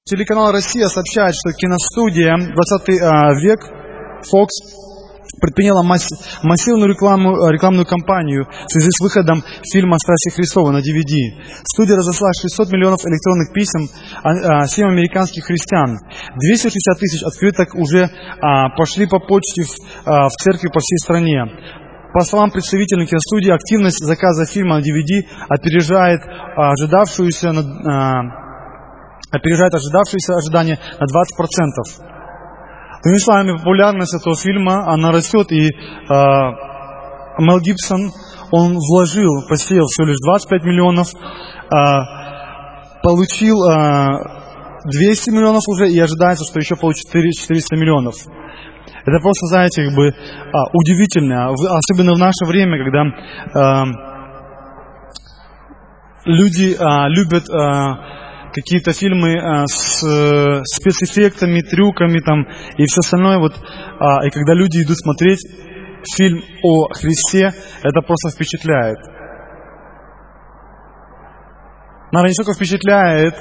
Телеканал «Россия» сообщает, что киностудия «20 век» Fox предприняла массивную рекламную кампанию в связи с выходом фильма «Страсти Христовы» на DVD. Студия разослала 600 миллионов электронных писем всем американских христиан. 260 тысяч открыток уже пошли по почте в церкви по всей стране. По словам представителей киностудии, активность заказа фильма на DVD опережает ожидавшееся ожидание на 20%. Другими словами, популярность этого фильма, она растет, и Мел Гибсон, он посеял всего лишь 25 миллионов, получил 200 миллионов уже, и ожидается, что еще получит 400 миллионов. Это просто, знаете, удивительно, особенно в наше время, когда люди любят какие-то фильмы с спецэффектами, трюками там, и все остальное. И когда люди идут смотреть фильм о Христе, это просто впечатляет. Наверное, не столько впечатляет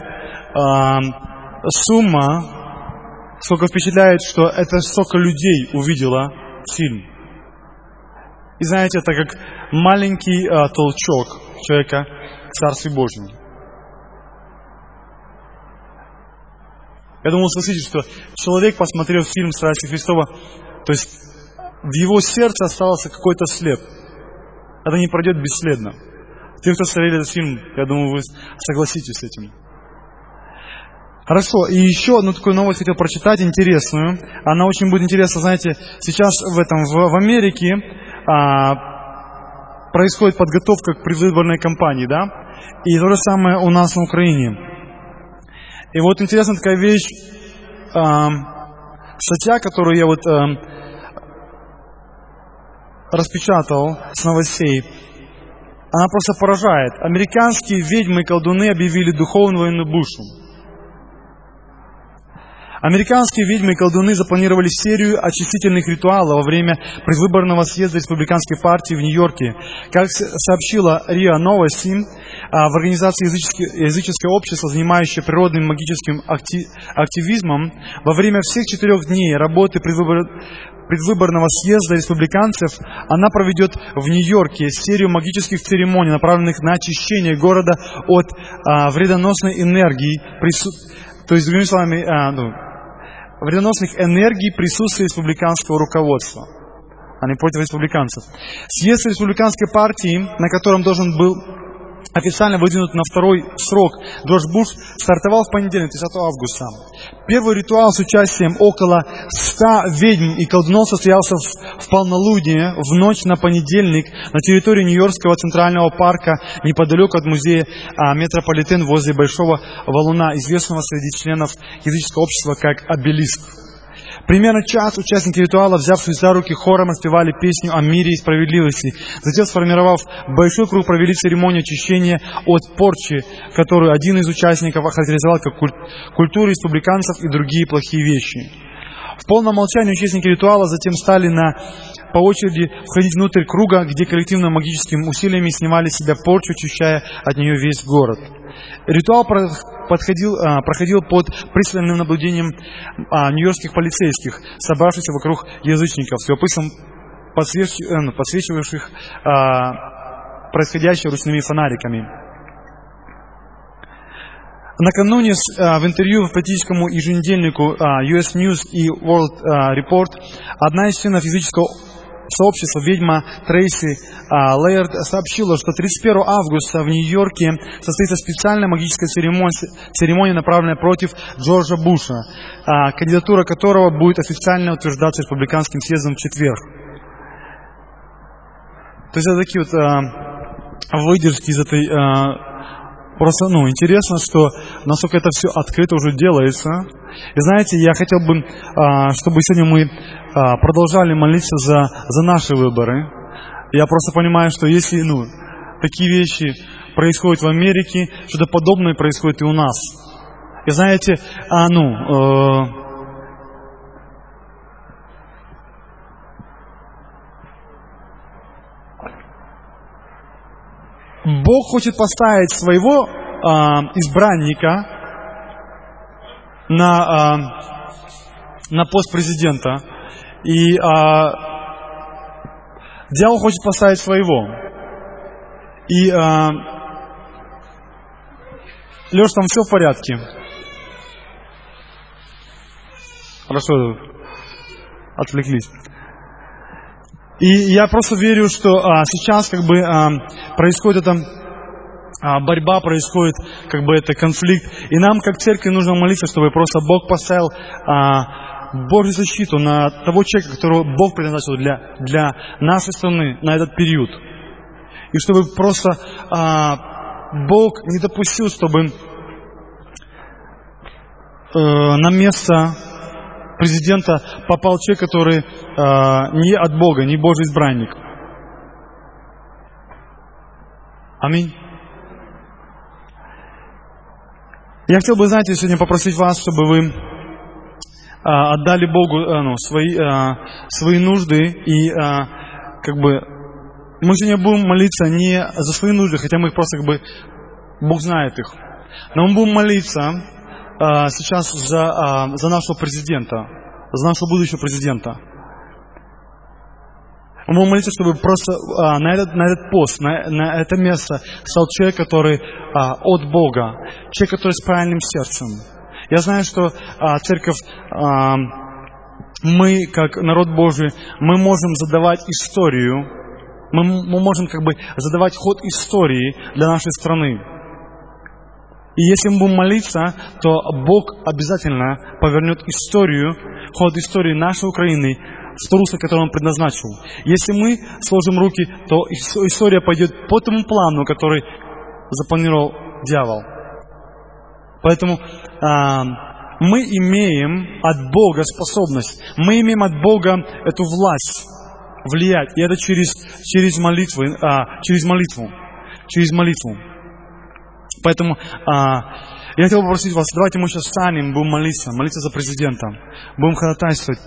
сумма, сколько впечатляет, что это столько людей увидело фильм. И знаете, это как маленький толчок человека в Царстве Божьем. Я думаю, слышите, что человек, посмотрев фильм «Страсти Христова», то есть в его сердце остался какой-то след. Это не пройдет бесследно. Те, кто смотрели этот фильм, я думаю, вы согласитесь с этим. Хорошо, и еще одну такую новость хотел прочитать, интересную. Она очень будет интересна, знаете, сейчас в Америке происходит подготовка к предвыборной кампании, да? И то же самое у нас на Украине. И вот интересная такая вещь, статья, которую я распечатал с новостей, она просто поражает. Американские ведьмы и колдуны объявили духовную войну Бушу. Американские ведьмы и колдуны запланировали серию очистительных ритуалов во время предвыборного съезда республиканской партии в Нью-Йорке. Как сообщила РИА Новости, в организации языческое общество, занимающее природным магическим активизмом, во время всех 4 дней работы предвыборного съезда республиканцев она проведет в Нью-Йорке серию магических церемоний, направленных на очищение города от вредоносной энергии, то есть, другими словами, вредоносных энергий присутствия республиканского руководства, а не против республиканцев. Съезд республиканской партии, на котором должен был официально выдвинут на второй срок Джордж Буш, стартовал в понедельник, 30 августа. Первый ритуал с участием около 100 ведьм и колдунов состоялся в полнолуние в ночь на понедельник на территории Нью-Йоркского центрального парка неподалеку от музея Метрополитен возле Большого валуна, известного среди членов языческого общества как Обелиск. Примерно час участники ритуала, взявшись за руки, хором распевали песню о мире и справедливости. Затем, сформировав большой круг, провели церемонию очищения от порчи, которую один из участников охарактеризовал как культуру республиканцев и другие плохие вещи. В полном молчании участники ритуала затем стали по очереди входить внутрь круга, где коллективно магическими усилиями снимали с себя порчу, очищая от нее весь город. Ритуал проходил под пристальным наблюдением нью-йоркских полицейских, собравшихся вокруг язычников, с любопытством подсвечивавших происходящее ручными фонариками. Накануне в интервью в политическому еженедельнику US News и World Report одна из членов языческого сообщества, ведьма Трейси Лейерд, сообщила, что 31 августа в Нью-Йорке состоится специальная магическая церемония, направленная против Джорджа Буша, кандидатура которого будет официально утверждаться республиканским съездом в четверг. То есть это такие выдержки из этой... Просто, интересно, что насколько это все открыто уже делается. И знаете, я хотел бы, чтобы сегодня мы продолжали молиться за наши выборы. Я просто понимаю, что если, такие вещи происходят в Америке, что-то подобное происходит и у нас. И знаете, Бог хочет поставить своего избранника на пост президента. И дьявол хочет поставить своего. И Леш, там все в порядке? Хорошо, отвлеклись. И я просто верю, что сейчас происходит эта борьба, происходит это конфликт. И нам, как церкви, нужно молиться, чтобы просто Бог поставил Божью защиту на того человека, которого Бог предназначил для нашей страны на этот период. И чтобы просто Бог не допустил, чтобы на место президента попал человек, который не от Бога, не Божий избранник. Аминь. Я хотел бы, знаете, сегодня попросить вас, чтобы вы отдали Богу свои нужды. И мы сегодня будем молиться не за свои нужды, хотя мы их просто Бог знает их. Но мы будем молиться сейчас за нашего президента, за нашего будущего президента. Мы будем молиться, чтобы просто на этот пост, на это место стал человек, который от Бога, человек, который с правильным сердцем. Я знаю, что церковь, мы, как народ Божий, мы можем задавать историю, мы можем задавать ход истории для нашей страны. И если мы будем молиться, то Бог обязательно повернет ход истории нашей Украины в то русло, которое Он предназначил. Если мы сложим руки, то история пойдет по тому плану, который запланировал дьявол. Поэтому мы имеем от Бога способность, мы имеем от Бога эту власть влиять. И это через молитву. Поэтому я хотел попросить вас, давайте мы сейчас встанем, будем молиться за президента, будем ходатайствовать.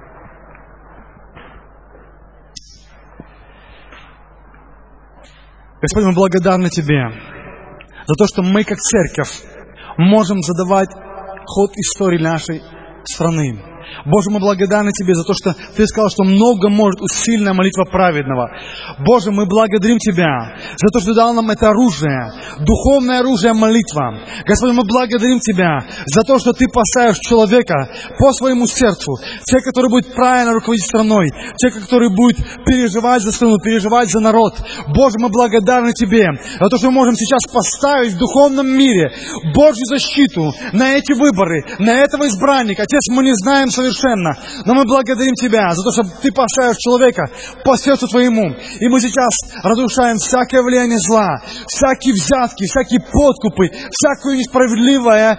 Господь, мы благодарны Тебе за то, что мы, как церковь, можем задавать ход истории нашей страны. Боже, мы благодарны Тебе за то, что Ты сказал, что много может усиленная молитва праведного. Боже, мы благодарим Тебя за то, что Ты дал нам это оружие, духовное оружие молитва. Господь, мы благодарим Тебя за то, что Ты поставишь человека по своему сердцу, человека, который будет правильно руководить страной, человека, который будет переживать за страну, переживать за народ. Боже, мы благодарны Тебе за то, что мы можем сейчас поставить в духовном мире Божью защиту на эти выборы, на этого избранника. Отец, мы не знаем совершенно, но мы благодарим Тебя за то, что Ты поставишь человека по сердцу Твоему. И мы сейчас разрушаем всякое влияние зла, всякие взятки, всякие подкупы, всякую несправедливое,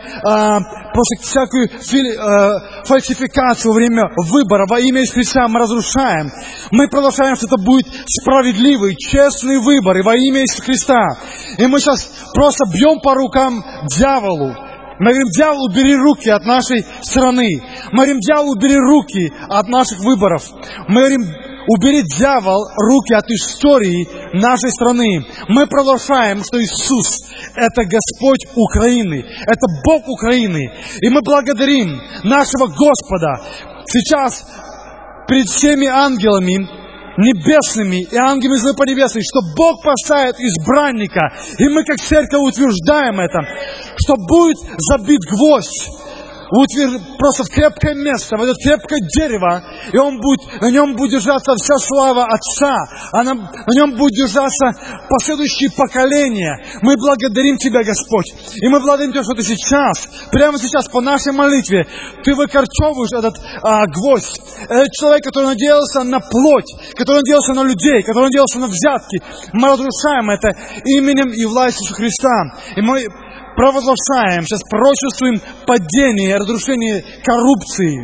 всякую фальсификацию во время выбора. Во имя Иисуса Христа мы разрушаем. Мы продолжаем, что это будет справедливый, честный выбор. И во имя Иисуса Христа. И мы сейчас просто бьем по рукам дьяволу. Мы говорим, дьявол, убери руки от нашей страны. Мы говорим, дьявол, убери руки от наших выборов. Мы говорим, убери, дьявол, руки от истории нашей страны. Мы провозглашаем, что Иисус – это Господь Украины, это Бог Украины. И мы благодарим нашего Господа сейчас перед всеми ангелами небесными и ангелами злы поднебесной, что Бог поставит избранника. И мы, как церковь, утверждаем это, что будет забит гвоздь просто в крепкое место, в это крепкое дерево, и на нем будет держаться вся слава Отца, на нем будет держаться последующие поколения. Мы благодарим Тебя, Господь, и мы благодарим Тебя, что Ты сейчас, прямо сейчас по нашей молитве, Ты выкорчевываешь этот гвоздь, этот человек, который надеялся на плоть, который надеялся на людей, который надеялся на взятки. Мы разрушаем это именем и властью Иисуса Христа, и мы провозглашаем, сейчас пророчествуем падение, разрушение коррупции.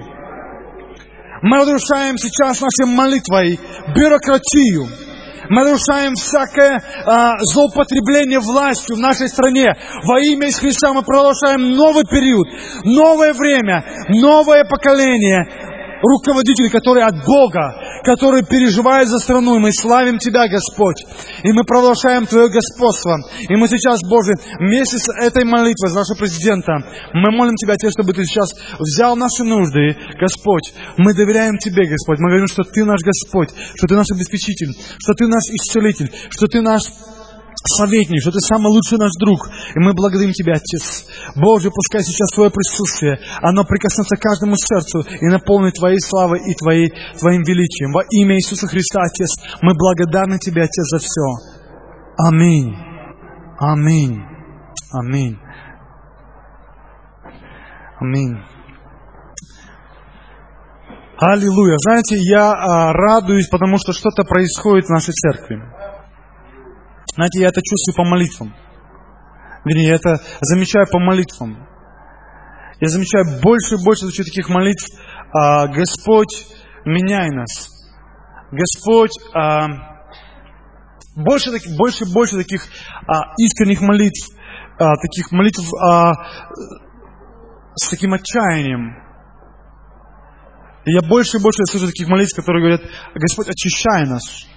Мы разрушаем сейчас нашей молитвой бюрократию. Мы разрушаем всякое злоупотребление властью в нашей стране. Во имя Иисуса Христа мы провозглашаем новый период, новое время, новое поколение. руководитель, который от Бога, который переживает за страну. И мы славим Тебя, Господь. И мы провозглашаем Твое господство. И мы сейчас, Боже, вместе с этой молитвой за нашего президента, мы молим Тебя, чтобы Ты сейчас взял наши нужды, Господь. Мы доверяем Тебе, Господь. Мы говорим, что Ты наш Господь, что Ты наш обеспечитель, что Ты наш исцелитель, что Ты наш советник, что Ты самый лучший наш друг. И мы благодарим Тебя, Отец. Боже, пускай сейчас Твое присутствие, оно прикоснется к каждому сердцу и наполнит Твоей славой и Твоим величием. Во имя Иисуса Христа, Отец, мы благодарны Тебе, Отец, за все. Аминь. Аминь. Аминь. Аминь. Аллилуйя. Знаете, я радуюсь, потому что что-то происходит в нашей церкви. Знаете, я это чувствую по молитвам. Вернее, я это замечаю по молитвам. Я замечаю больше и больше таких молитв. Господь, меняй нас. Господь, больше и больше таких искренних молитв. Таких молитв с таким отчаянием. И я больше и больше слышу таких молитв, которые говорят: Господь, очищай нас.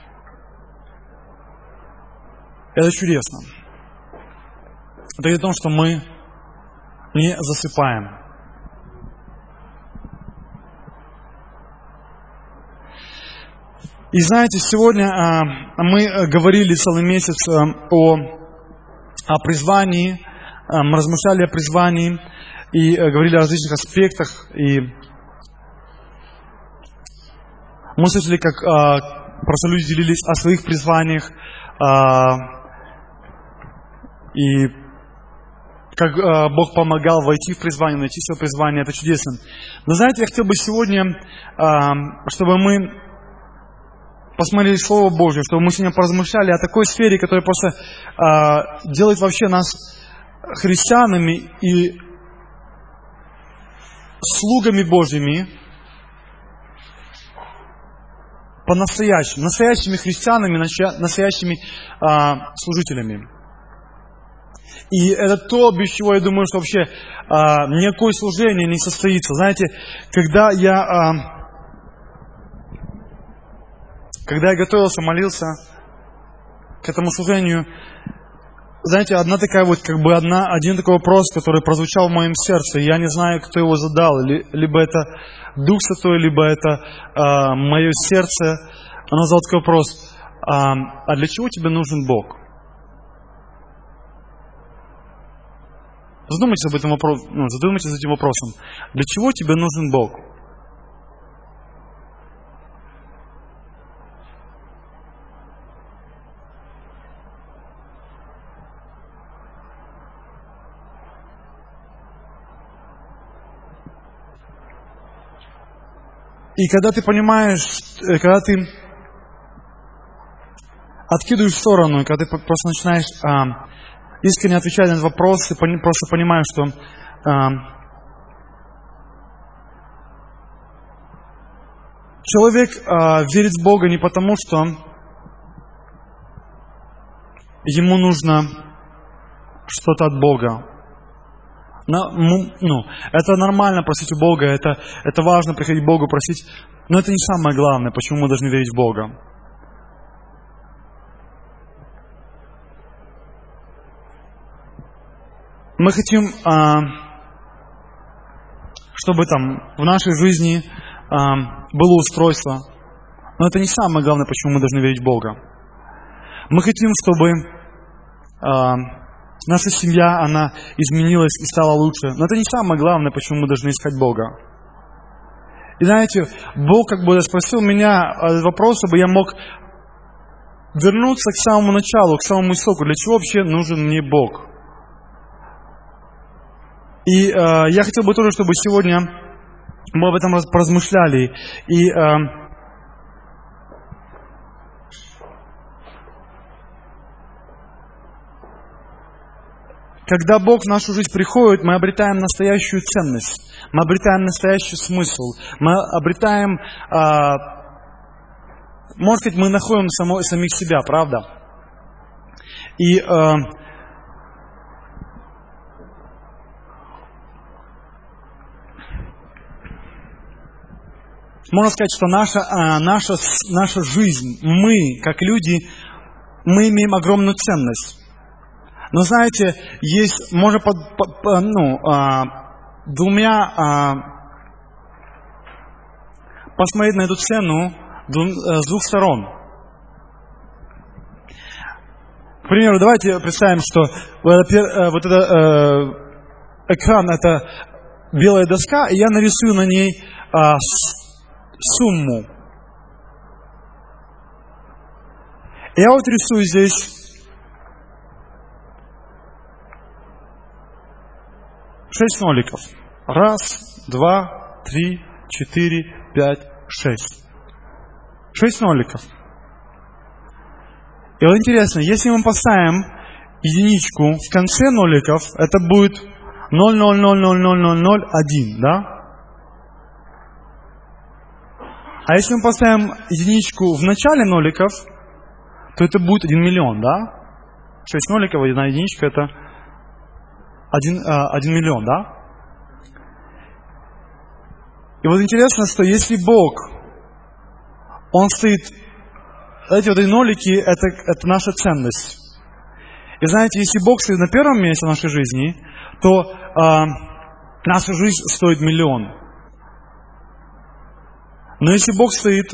Это чудесно. Это говорит о том, что мы не засыпаем. И знаете, сегодня мы говорили целый месяц о призвании, мы размышляли о призвании и говорили о различных аспектах. И мы слышали, как просто люди делились о своих призваниях, и как Бог помогал войти в призвание, найти свое призвание. Это чудесно. Но знаете, я хотел бы сегодня, чтобы мы посмотрели Слово Божье, чтобы мы сегодня поразмышляли о такой сфере, которая просто делает вообще нас христианами и слугами Божьими по-настоящему, настоящими христианами, настоящими служителями. И это то, без чего, я думаю, что вообще никакое служение не состоится. Знаете, когда я готовился, молился к этому служению, знаете, один такой вопрос, который прозвучал в моем сердце, я не знаю, кто его задал, либо это Дух Святой, либо это мое сердце. Оно задало такой вопрос: а для чего тебе нужен Бог? Задумайтесь задумайтесь этим вопросом. Для чего тебе нужен Бог? И когда ты понимаешь, когда ты откидываешь в сторону, и когда ты просто начинаешь искренне отвечать на этот вопрос, ты просто понимаешь, что человек верит в Бога не потому, что ему нужно что-то от Бога. Это нормально просить у Бога, это важно приходить к Богу просить, но это не самое главное, почему мы должны верить в Бога. Мы хотим, чтобы в нашей жизни было устройство, но это не самое главное, почему мы должны верить в Бога. Мы хотим, чтобы наша семья, она изменилась и стала лучше. Но это не самое главное, почему мы должны искать Бога. И знаете, Бог спросил меня этот вопрос, чтобы я мог вернуться к самому началу, к самому истоку. Для чего вообще нужен мне Бог? И я хотел бы тоже, чтобы сегодня мы об этом поразмышляли. И когда Бог в нашу жизнь приходит, мы обретаем настоящую ценность, мы обретаем настоящий смысл, мы обретаем, можно сказать, мы находим самих себя, правда? И можно сказать, что наша жизнь, мы, как люди, мы имеем огромную ценность. Но знаете, можно посмотреть на эту цену с двух сторон. К примеру, давайте представим, что вот этот экран — это белая доска, и я нарисую на ней сумму. Я вот рисую здесь 6 ноликов. 1, 2, 3, 4, 5, 6. 6 ноликов. И вот интересно, если мы поставим единичку в конце ноликов, это будет 0,0000001, да? А если мы поставим единичку в начале ноликов, то это будет 1 миллион, да? 6 ноликов, 1 единичка — это 1 миллион, да? И вот интересно, что если Бог, Он стоит, эти вот нолики — это наша ценность. И знаете, если Бог стоит на первом месте в нашей жизни, то наша жизнь стоит 1 миллион. Но если Бог стоит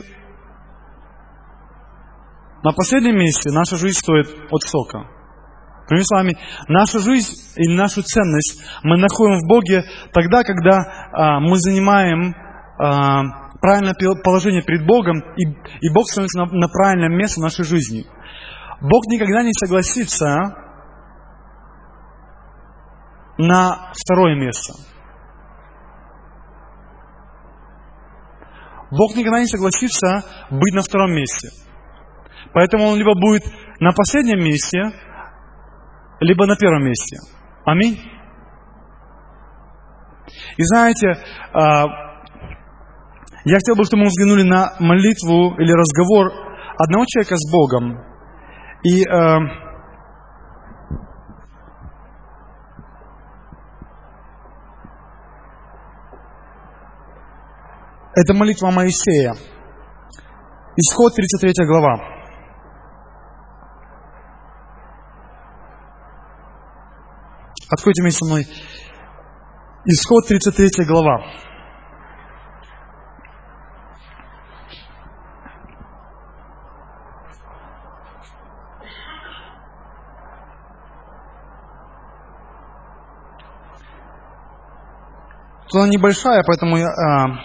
на последнем месте, наша жизнь стоит от сколько? Другими словами, нашу жизнь или нашу ценность мы находим в Боге тогда, когда мы занимаем правильное положение перед Богом, и Бог становится на правильном месте в нашей жизни. Бог никогда не согласится на второе место. Бог никогда не согласится быть на втором месте. Поэтому Он либо будет на последнем месте, либо на первом месте. Аминь. И знаете, я хотел бы, чтобы мы взглянули на молитву или разговор одного человека с Богом. И это молитва Моисея. Исход 33 глава. Откройте вместе со мной. Исход 33 глава. Тут она небольшая, поэтому я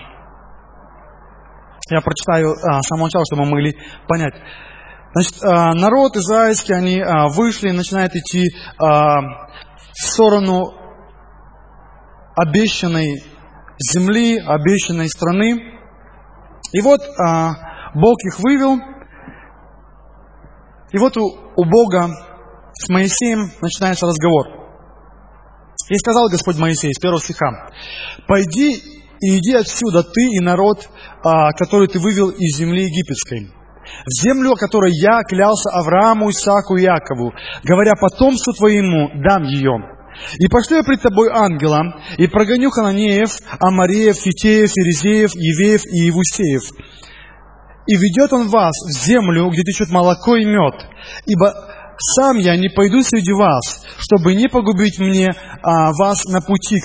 прочитаю с самого начала, чтобы мы могли понять. Значит, народ израильский, они вышли и начинают идти в сторону обещанной земли, обещанной страны. И вот Бог их вывел. И вот у Бога с Моисеем начинается разговор. И сказал Господь Моисею с 1 стиха: «Пойди и иди отсюда, ты и народ, который ты вывел из земли египетской, в землю, о которой я клялся Аврааму, Исааку и Якову, говоря: потомству твоему дам ее. И пошлю я пред тобой ангела, и прогоню хананеев, амореев, хиттеев, ферезеев, евеев и иевусеев. И ведет он вас в землю, где течет молоко и мед. Ибо сам я не пойду среди вас, чтобы не погубить мне вас на пути,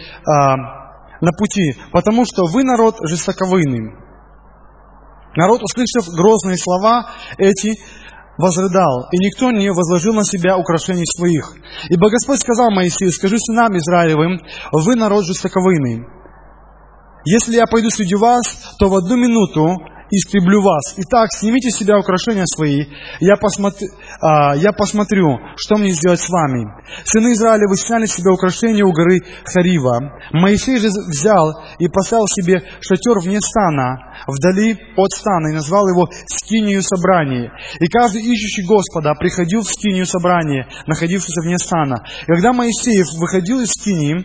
потому что вы народ жестоковыйный». Народ, услышав грозные слова эти, возрыдал, и никто не возложил на себя украшений своих. Ибо Господь сказал Моисею: «Скажи сынам Израилевым: вы народ жестоковыйный. Если я пойду среди вас, то в 1 минуту истреблю вас. Итак, снимите с себя украшения свои, я посмотрю, что мне сделать с вами». Сыны Израилевы сняли с себя украшения у горы Харива. Моисей же взял и поставил себе шатер вне стана, вдали от стана, и назвал его скинию собрания. И каждый ищущий Господа приходил в скинию собрания, находившуюся вне стана. И когда Моисей выходил к скинии,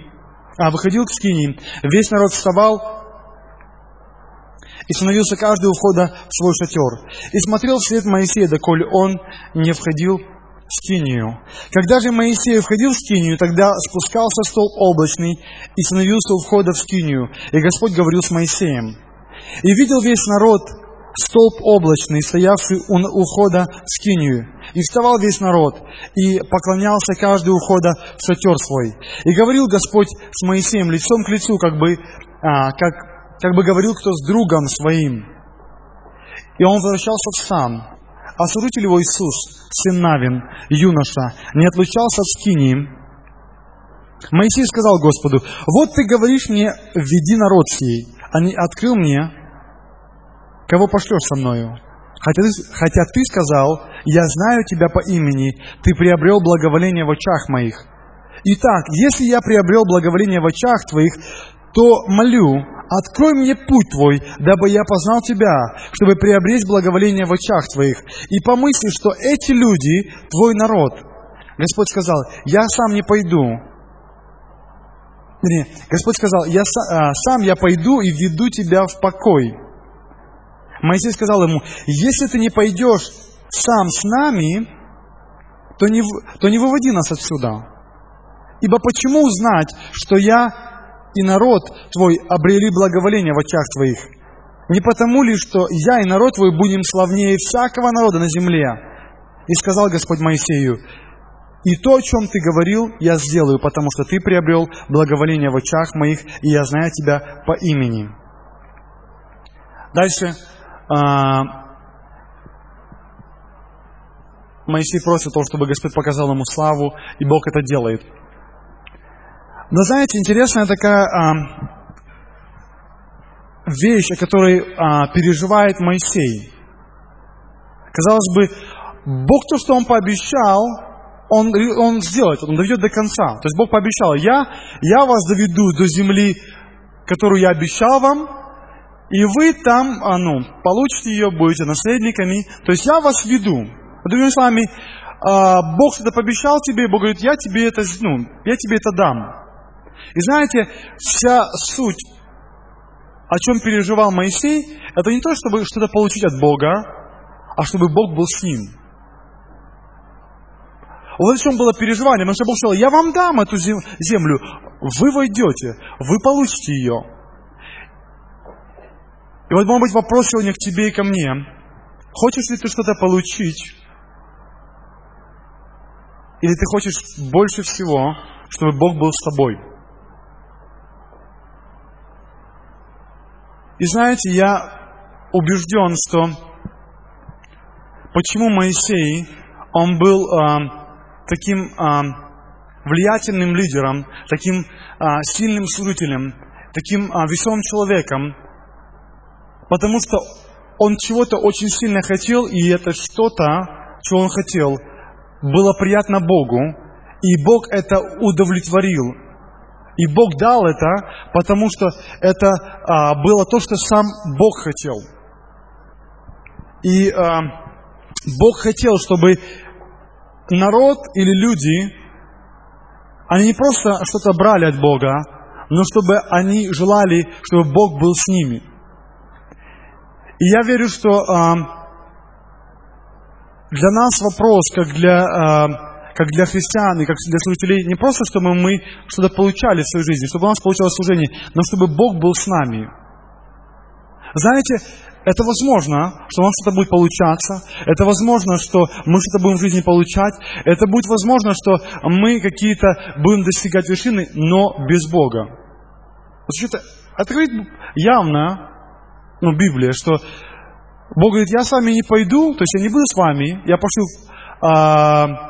весь народ вставал и становился каждый у входа в свой шатер. И смотрел вслед Моисея, доколе он не входил в скинию. Когда же Моисей входил в скинию, тогда спускался столб облачный и становился у входа в скинию. И Господь говорил с Моисеем. И видел весь народ столб облачный, стоявший у входа в скинию. И вставал весь народ, и поклонялся каждый у входа в шатер свой. И говорил Господь с Моисеем лицом к лицу, как бы говорил кто с другом своим. И он возвращался в сан. А служитель его Иисус, сын Навин, юноша, не отлучался от скинии. Моисей сказал Господу: вот ты говоришь мне, введи народ сей, а не открыл мне, кого пошлешь со мною. Хотя ты сказал: я знаю тебя по имени, ты приобрел благоволение в очах моих. Итак, если я приобрел благоволение в очах твоих, то молю, открой мне путь твой, дабы я познал тебя, чтобы приобрести благоволение в очах твоих. И помысли, что эти люди твой народ. Господь сказал: я сам не пойду. Господь сказал: сам я пойду и введу тебя в покой. Моисей сказал ему: если ты не пойдешь сам с нами, то не выводи нас отсюда. Ибо почему узнать, что я и народ твой обрели благоволение в очах твоих? Не потому ли, что я и народ твой будем славнее всякого народа на земле? И сказал Господь Моисею: и то, о чем ты говорил, я сделаю, потому что ты приобрел благоволение в очах моих, и я знаю тебя по имени. Дальше Моисей просит того, чтобы Господь показал ему славу, и Бог это делает. Но знаете, интересная такая вещь, о которой переживает Моисей. Казалось бы, Бог то, что Он пообещал, Он сделает, Он доведет до конца. То есть Бог пообещал: я вас доведу до земли, которую я обещал вам, и вы там получите ее, будете наследниками. То есть я вас веду. Другими словами, Бог что-то пообещал тебе, Бог говорит: я тебе это дам. И знаете, вся суть, о чем переживал Моисей, это не то, чтобы что-то получить от Бога, а чтобы Бог был с ним. Вот в чем было переживание, потому что Бог сказал: я вам дам эту землю, вы войдете, вы получите ее. И вот, может быть, вопрос сегодня к тебе и ко мне: хочешь ли ты что-то получить? Или ты хочешь больше всего, чтобы Бог был с тобой? И знаете, я убежден, что почему Моисей, он был таким влиятельным лидером, таким сильным служителем, таким весомым человеком, потому что он чего-то очень сильно хотел, и это что-то, что он хотел, было приятно Богу, и Бог это удовлетворил. И Бог дал это, потому что это было то, что сам Бог хотел. И Бог хотел, чтобы народ или люди, они не просто что-то брали от Бога, но чтобы они желали, чтобы Бог был с ними. И я верю, что для нас вопрос, как для христиан и как для служителей, не просто, чтобы мы что-то получали в своей жизни, чтобы у нас получалось служение, но чтобы Бог был с нами. Знаете, это возможно, что у нас что-то будет получаться, это возможно, что мы что-то будем в жизни получать, это будет возможно, что мы какие-то будем достигать вершины, но без Бога. Это говорит явно, Библия, что Бог говорит: я с вами не пойду, то есть я не буду с вами, я пошлю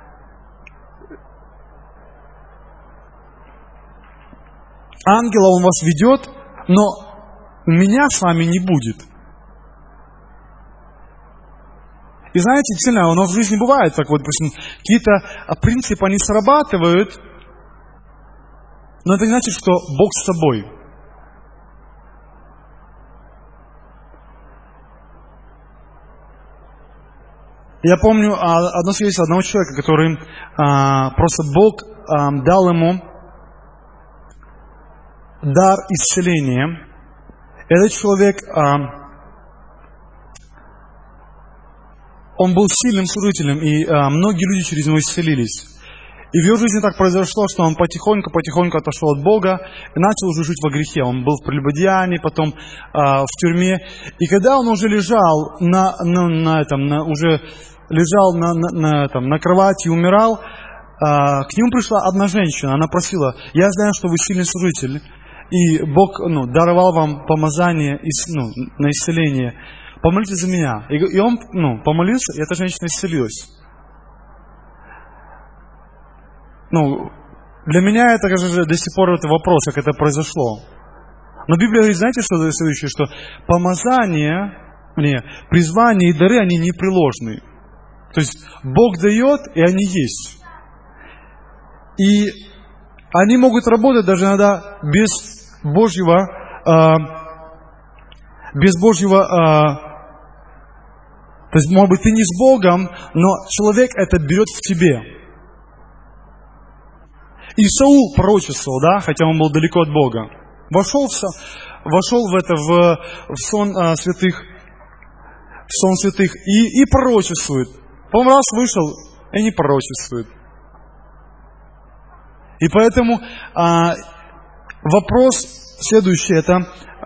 ангела, он вас ведет, но меня с вами не будет. И знаете, действительно, оно в жизни бывает так вот, допустим, какие-то принципы, они срабатывают, но это не значит, что Бог с тобой. Я помню одно свидетельство одного человека, который просто Бог дал ему дар исцеления. Этот человек, он был сильным служителем, и многие люди через него исцелились. И в его жизни так произошло, что он потихоньку отошел от Бога и начал уже жить во грехе. Он был в прелюбодеянии, потом в тюрьме. И когда он уже лежал на кровати и умирал, к нему пришла одна женщина. Она просила: я знаю, что вы сильный служитель, и Бог даровал вам помазание на исцеление. Помолитесь за меня. И он помолился, и эта женщина исцелилась. Для меня это, конечно, до сих пор это вопрос, как это произошло. Но Библия говорит, знаете, что следующее? Что помазание, призвание и дары, они непреложны. То есть Бог дает, и они есть. И они могут работать даже иногда без Божьего, то есть, может быть, ты не с Богом, но человек это берет в тебе. И Саул пророчествовал, хотя он был далеко от Бога. Вошел в сон святых и пророчествует. Потом раз вышел и не пророчествует. И поэтому вопрос следующий, это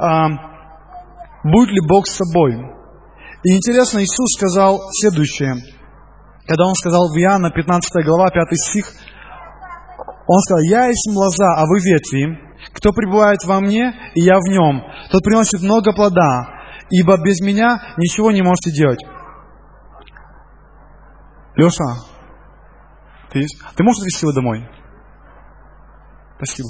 будет ли Бог с собой? И интересно, Иисус сказал следующее. Когда Он сказал в Иоанна 15 глава, 5 стих, Он сказал: «Я есть лоза, а вы ветви. Кто пребывает во мне, и я в нем, тот приносит много плода, ибо без меня ничего не можете делать». Леша, ты можешь отвезти его домой? Спасибо.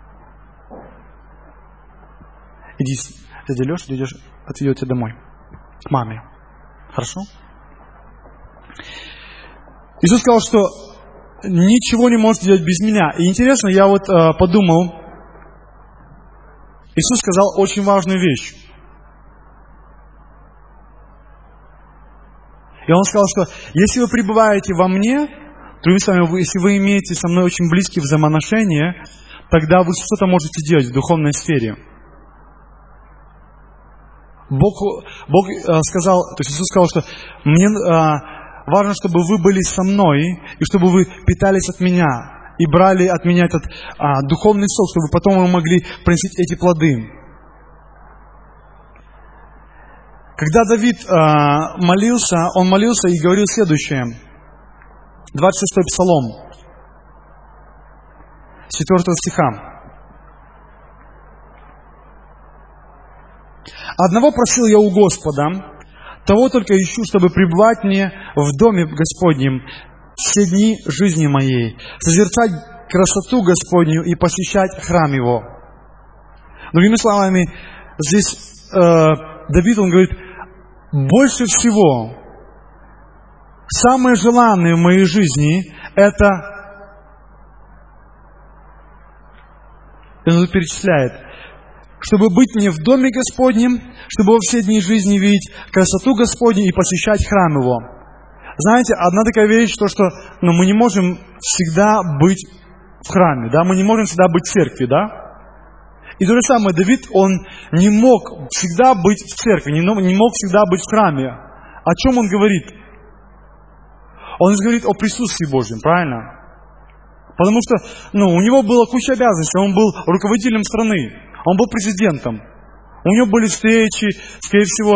Иди, дядя Леша, отведет тебя домой. К маме. Хорошо? Иисус сказал, что ничего не можете делать без меня. И интересно, я подумал, Иисус сказал очень важную вещь. И Он сказал, что если вы пребываете во мне, то если вы имеете со мной очень близкие взаимоотношения, тогда вы что-то можете делать в духовной сфере. Бог сказал, то есть Иисус сказал, что мне важно, чтобы вы были со мной, и чтобы вы питались от меня, и брали от меня этот духовный сок, чтобы потом вы могли приносить эти плоды. Когда Давид молился, он молился и говорил следующее. 26-й Псалом, с 4 стиха. «Одного просил я у Господа, того только ищу, чтобы пребывать мне в доме Господнем все дни жизни моей, созерцать красоту Господню и посещать храм Его». Другими словами, здесь Давид, он говорит, больше всего, самое желанное в моей жизни, это, он тут перечисляет, чтобы быть мне в доме Господнем, чтобы во все дни жизни видеть красоту Господню и посещать храм Его. Знаете, одна такая вещь, что мы не можем всегда быть в храме, мы не можем всегда быть в церкви, И то же самое, Давид, он не мог всегда быть в церкви, не мог всегда быть в храме. О чем он говорит? Он говорит о присутствии Божьем, правильно? Потому что, у него была куча обязанностей, он был руководителем страны, он был президентом. У него были встречи, скорее всего,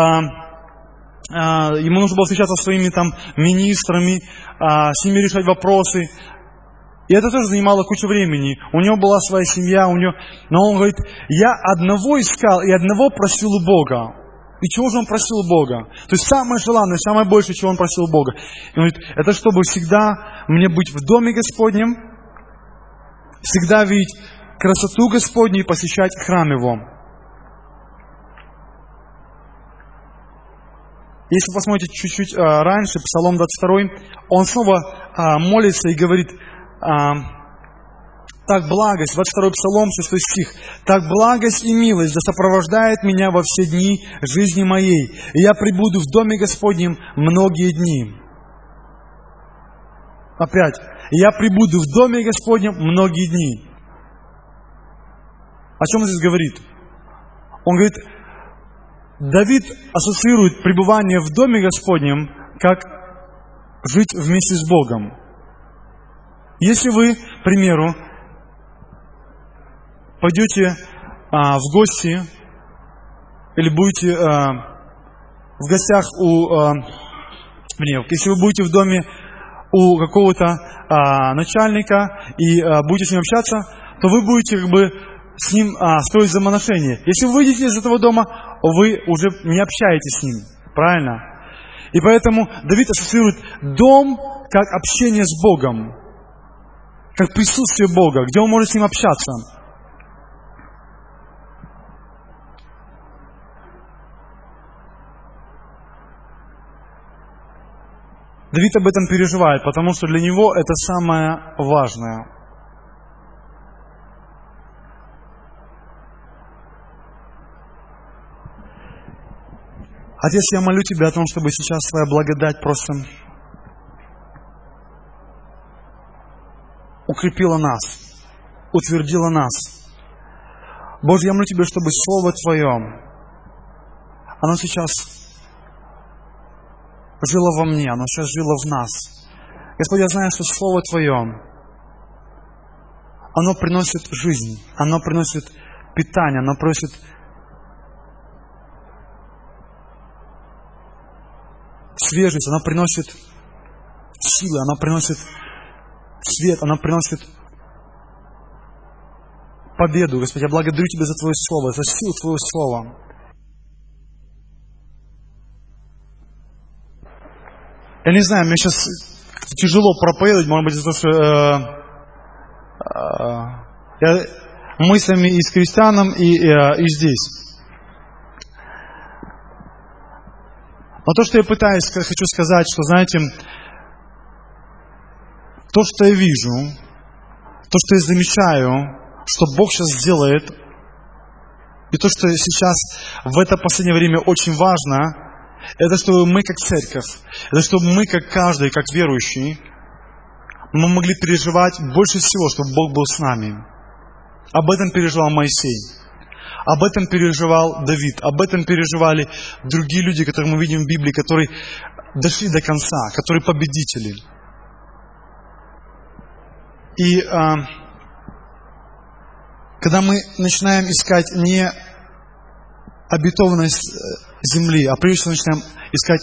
ему нужно было встречаться со своими министрами, с ними решать вопросы. И это тоже занимало кучу времени. У него была своя семья, но он говорит, я одного искал и одного просил у Бога. И чего же он просил у Бога? То есть самое желанное, самое большее, чего он просил у Бога. И он говорит, это чтобы всегда мне быть в доме Господнем, всегда видеть красоту Господню и посещать храм Его. Если вы посмотрите чуть-чуть раньше, Псалом 22, он снова молится и говорит, так благость, 22 Псалом, 6 стих, так благость и милость да сопровождает меня во все дни жизни моей, и я пребуду в доме Господнем многие дни. Опять, я пребуду в доме Господнем многие дни. О чем он здесь говорит? Он говорит, Давид ассоциирует пребывание в доме Господнем как жить вместе с Богом. Если вы, к примеру, пойдете в гости или будете в гостях если вы будете в доме у какого-то начальника и будете с ним общаться, то вы будете с ним строить взаимоотношения. Если вы выйдете из этого дома, вы уже не общаетесь с ним. Правильно? И поэтому Давид ассоциирует дом как общение с Богом, как присутствие Бога, где он может с ним общаться. Давид об этом переживает, потому что для него это самое важное. Отец, я молю Тебя о том, чтобы сейчас Твоя благодать просто укрепила нас, утвердила нас. Боже, я молю Тебя, чтобы Слово Твое, оно сейчас жило во мне, оно сейчас жило в нас. Господь, я знаю, что Слово Твое, оно приносит жизнь, оно приносит питание, оно приносит свежесть, оно приносит силы, оно приносит свет, оно приносит победу. Господь, я благодарю Тебя за Твое Слово, за силу Твоего Слова. Я не знаю, мне сейчас тяжело проповедовать, может быть, из-за того, что я мыслями и с крестьяном, и здесь. Но то, что я хочу сказать, что, знаете, то, что я вижу, то, что я замечаю, что Бог сейчас сделает, и то, что сейчас в это последнее время очень важно, это чтобы мы как церковь, это чтобы мы как каждый, как верующий, мы могли переживать больше всего, чтобы Бог был с нами. Об этом переживал Моисей. Об этом переживал Давид. Об этом переживали другие люди, которых мы видим в Библии, которые дошли до конца, которые победители. И когда мы начинаем искать не обетованность земли, а прежде всего начинаем искать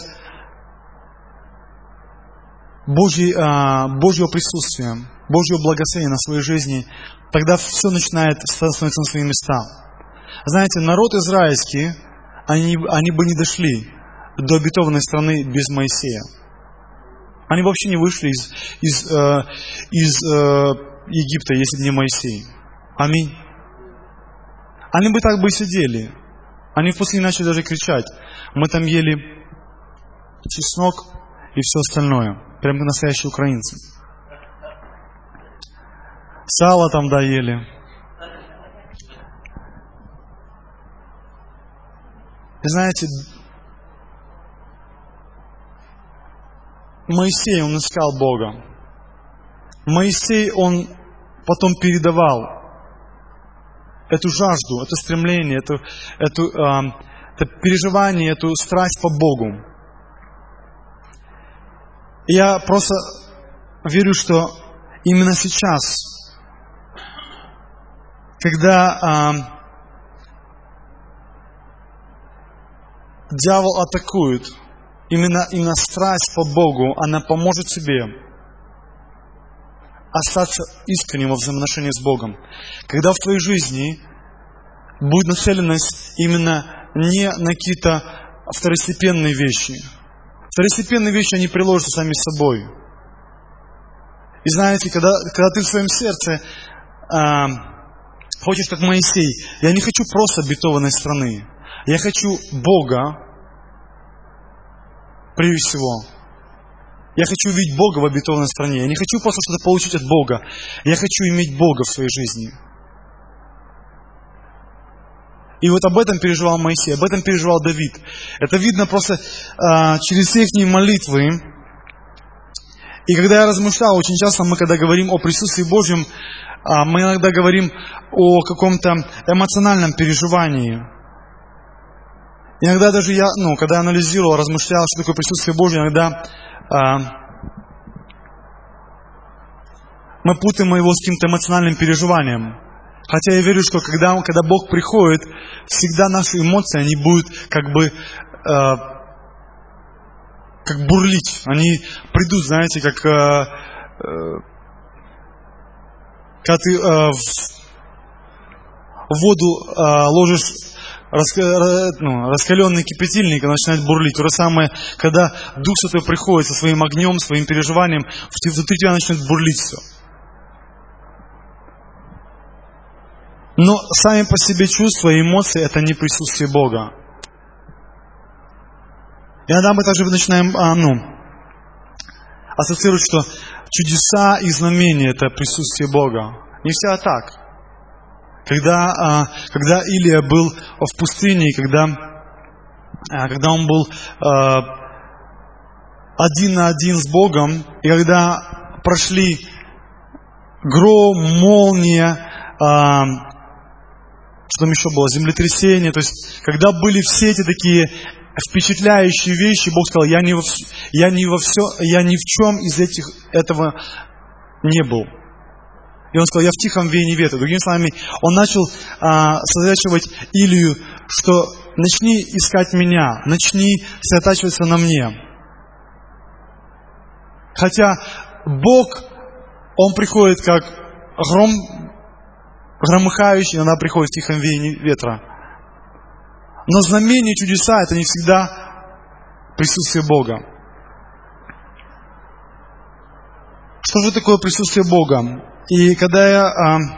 Божьего присутствия, Божьего благословения на своей жизни, тогда все начинает становиться на свои места. Знаете, народ израильский, они бы не дошли до обетованной страны без Моисея. Они вообще не вышли из Египта, если бы не Моисей. Аминь. Они бы так бы и сидели. Они в пустыне начали даже кричать. Мы там ели чеснок и все остальное. Прям как настоящие украинцы. Сало там доели. И знаете, Моисей, он искал Бога. Моисей, он потом передавал эту жажду, это стремление, это переживание, эту страсть по Богу. И я просто верю, что именно сейчас, когда дьявол атакует, именно страсть по Богу, она поможет тебе остаться искренним во взаимоотношении с Богом. Когда в твоей жизни будет нацеленность именно не на какие-то второстепенные вещи. Второстепенные вещи, они приложатся сами собой. И знаете, когда ты в своем сердце хочешь, как Моисей, я не хочу просто обетованной страны. Я хочу Бога, прежде всего. Я хочу видеть Бога в обетованной стране. Я не хочу просто что-то получить от Бога. Я хочу иметь Бога в своей жизни. И вот об этом переживал Моисей, об этом переживал Давид. Это видно просто через их молитвы. И когда я размышлял, очень часто мы, когда говорим о присутствии Божьем, мы иногда говорим о каком-то эмоциональном переживании. Иногда даже я, когда я анализировал, размышлял, что такое присутствие Божье, иногда мы путаем его с каким-то эмоциональным переживанием. Хотя я верю, что когда Бог приходит, всегда наши эмоции, они будут как бурлить. Они придут, знаете, когда ты в воду ложишь раскаленный кипятильник, и начинает бурлить. То же самое, когда Дух Святой приходит со своим огнем, своим переживанием, внутри тебя начинает бурлить все. Но сами по себе чувства и эмоции – это не присутствие Бога. Иногда мы также начинаем ассоциировать, что чудеса и знамения – это присутствие Бога. Не всегда так. Когда Илия был в пустыне, когда он был один на один с Богом, и когда прошли гром, молния, что там еще было, землетрясение, то есть, когда были все эти такие впечатляющие вещи, Бог сказал, я ни в чем из этого не был. И он сказал, я в тихом веянии ветра. Другими словами, он начал сосредотачивать Илию, что начни искать меня, начни сосредотачиваться на мне. Хотя Бог, Он приходит как громыхающий, иногда приходит в тихом веянии ветра. Но знамения и чудеса – это не всегда присутствие Бога. Что же такое присутствие Бога? И когда я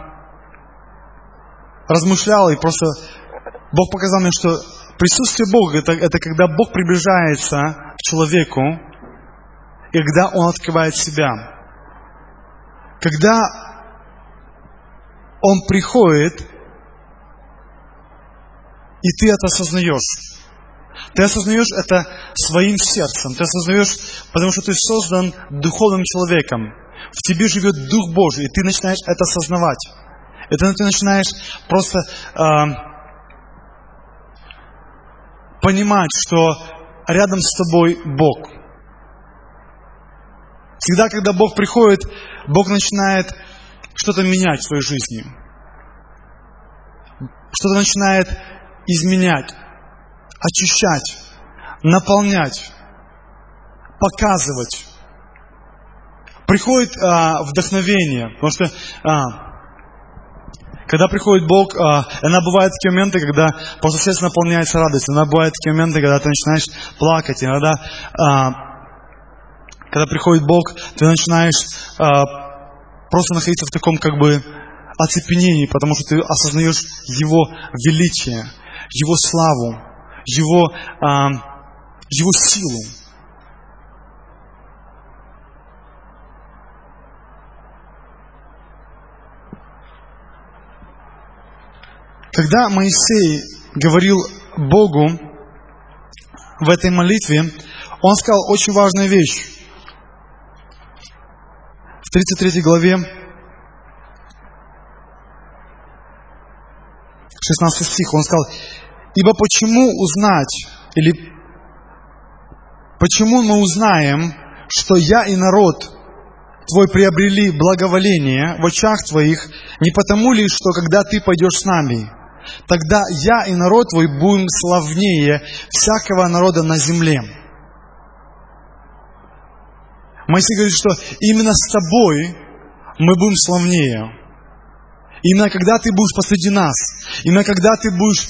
размышлял, и просто Бог показал мне, что присутствие Бога это когда Бог приближается к человеку, и когда Он открывает себя. Когда Он приходит, и ты это осознаешь. Ты осознаешь это своим сердцем. Ты осознаешь, потому что ты создан духовным человеком. В тебе живет Дух Божий, и ты начинаешь это осознавать. И ты начинаешь просто понимать, что рядом с тобой Бог. Всегда, когда Бог приходит, Бог начинает что-то менять в своей жизни. Что-то начинает изменять, очищать, наполнять, показывать. Приходит вдохновение, потому что когда приходит Бог, иногда бывают такие моменты, когда просто сердце наполняется радостью, иногда бывают такие моменты, когда ты начинаешь плакать, иногда, когда приходит Бог, ты начинаешь просто находиться в таком оцепенении, потому что ты осознаешь Его величие, Его славу, Его силу. Когда Моисей говорил Богу в этой молитве, он сказал очень важную вещь. В 33 главе, 16 стих, он сказал, «Ибо почему мы узнаем, что я и народ Твой приобрели благоволение в очах Твоих, не потому ли, что когда Ты пойдешь с нами, тогда я и народ Твой будем славнее всякого народа на земле». Моисей говорит, что именно с Тобой мы будем славнее. Именно когда Ты будешь посреди нас, именно когда Ты будешь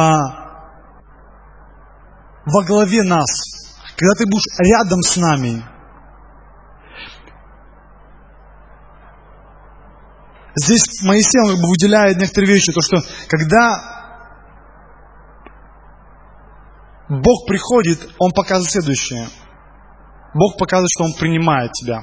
во главе нас, когда Ты будешь рядом с нами. Здесь Моисей выделяет некоторые вещи, то что когда Бог приходит, Он показывает следующее. Бог показывает, что Он принимает тебя.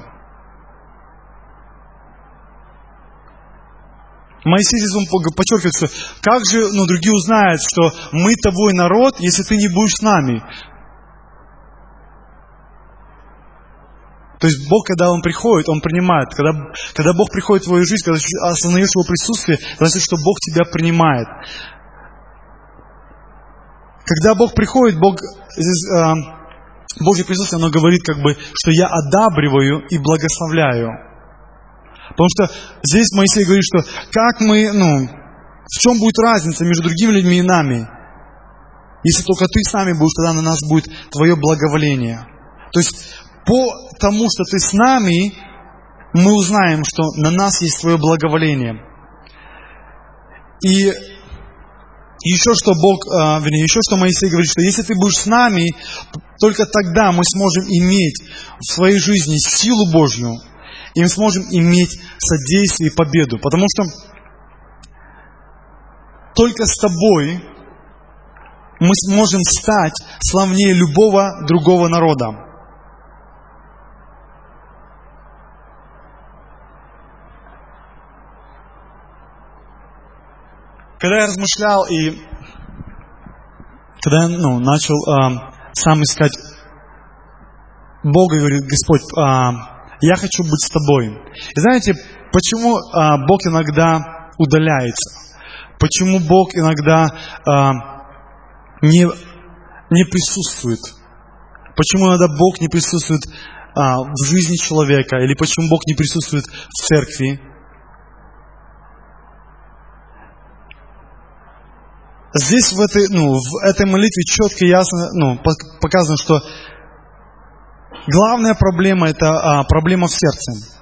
Моисей здесь подчеркивает, что как же другие узнают, что мы твой народ, если ты не будешь с нами? То есть Бог, когда Он приходит, Он принимает. Когда Бог приходит в твою жизнь, когда ты осознаешь Его присутствие, значит, что Бог тебя принимает. Когда Бог приходит, Божье присутствие, оно говорит, что я одабриваю и благословляю. Потому что здесь Моисей говорит, что как мы, в чем будет разница между другими людьми и нами? Если только ты с нами будешь, тогда на нас будет твое благоволение. То есть, по тому, что ты с нами, мы узнаем, что на нас есть твое благоволение. И еще что что Моисей говорит, что если ты будешь с нами, только тогда мы сможем иметь в своей жизни силу Божью, и мы сможем иметь содействие и победу. Потому что только с тобой мы сможем стать славнее любого другого народа. Когда я размышлял и когда я начал сам искать Бога, и говорит: Господь, я хочу быть с Тобой. И знаете, почему Бог иногда удаляется? Почему Бог иногда не присутствует? Почему иногда Бог не присутствует в жизни человека? Или почему Бог не присутствует в церкви? Здесь в этой молитве четко и ясно показано, что главная проблема – это проблема в сердце.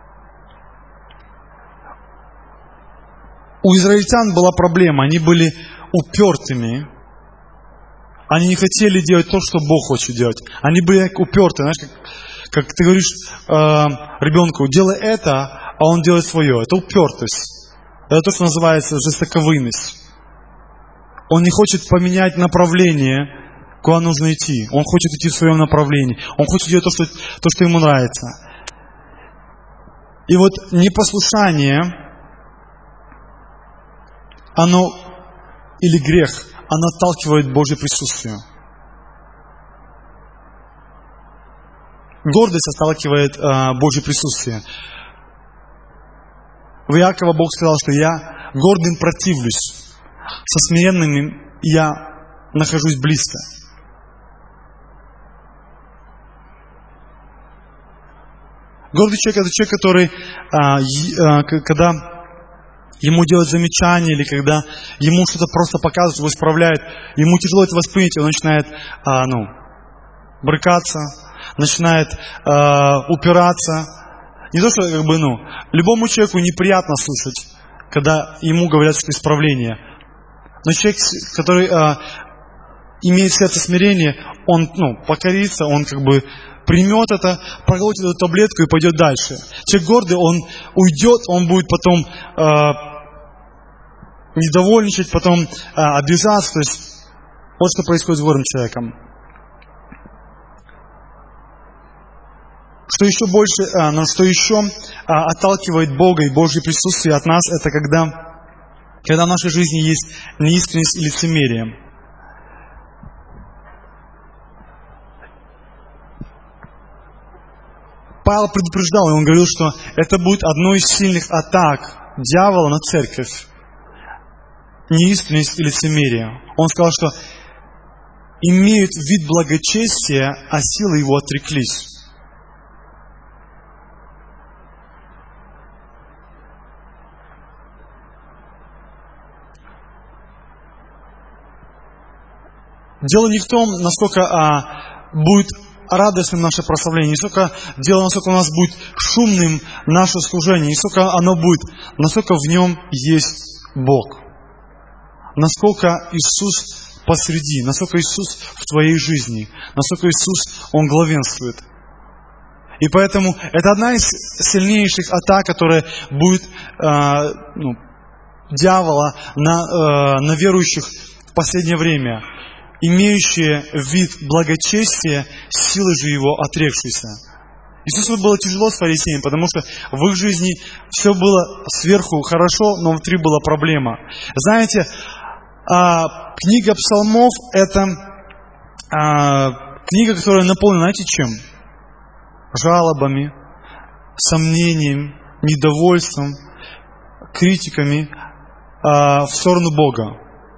У израильтян была проблема, они были упертыми. Они не хотели делать то, что Бог хочет делать. Они были уперты. Знаешь, как ты говоришь ребенку: делай это, а он делает свое. Это упертость. Это то, что называется жестоковыйность. Он не хочет поменять направление, куда нужно идти. Он хочет идти в своем направлении. Он хочет делать то, что ему нравится. И вот непослушание, или грех, оно отталкивает Божье присутствие. Гордость отталкивает Божье присутствие. В Иакова Бог сказал, что я гордым противлюсь. Со смиренными я нахожусь близко. Гордый человек – это человек, который, когда ему делают замечания, или когда ему что-то просто показывают, его исправляют, ему тяжело это воспринять, он начинает брыкаться, начинает упираться. Не то, что любому человеку неприятно слышать, когда ему говорят, что исправление. Но человек, который имеет в сердце смирение, он покорится, он примет это, проглотит эту таблетку и пойдет дальше. Человек гордый, он уйдет, он будет потом недовольничать, потом обижаться. То есть вот что происходит с гордым человеком. Что еще отталкивает Бога и Божье присутствие от нас, это когда в нашей жизни есть неискренность и лицемерие. Павел предупреждал, и он говорил, что это будет одной из сильных атак дьявола на церковь. Неискренность и лицемерие. Он сказал, что имеют вид благочестия, а силы его отреклись. Дело не в том, насколько будет радостным наше прославление, насколько у нас будет шумным наше служение, насколько в нем есть Бог. Насколько Иисус посреди, насколько Иисус в твоей жизни, насколько Иисус, Он главенствует. И поэтому это одна из сильнейших атак, которая будет дьявола на верующих в последнее время. Имеющие вид благочестия, силы же его отрекшиеся. Иисусу было тяжело с фарисеями, потому что в их жизни все было сверху хорошо, но внутри была проблема. Знаете, книга Псалмов – это книга, которая наполнена, знаете, чем? Жалобами, сомнением, недовольством, критиками в сторону Бога.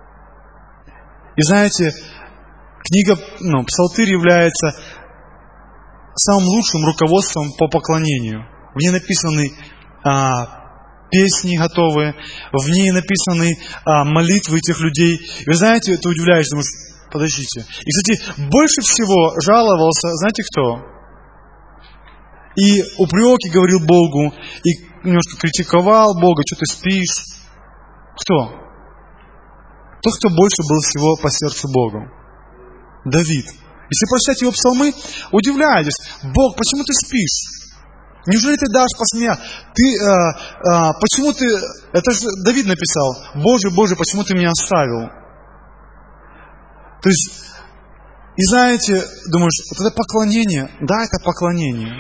И знаете, книга Псалтырь является самым лучшим руководством по поклонению. В ней написаны песни готовы, в ней написаны молитвы этих людей. И вы знаете, ты удивляешься, думаешь, подождите. И, кстати, больше всего жаловался, знаете кто? И упреки говорил Богу, и немножко критиковал Бога, что ты спишь. Кто? Тот, кто больше был всего по сердцу Богу. Давид. Если прочитать его псалмы, удивляетесь, Бог, почему ты спишь? Неужели ты дашь посмеяться? Почему ты... Это же Давид написал. Боже, Боже, почему ты меня оставил? То есть, и знаете, думаешь, вот это поклонение. Да, это поклонение.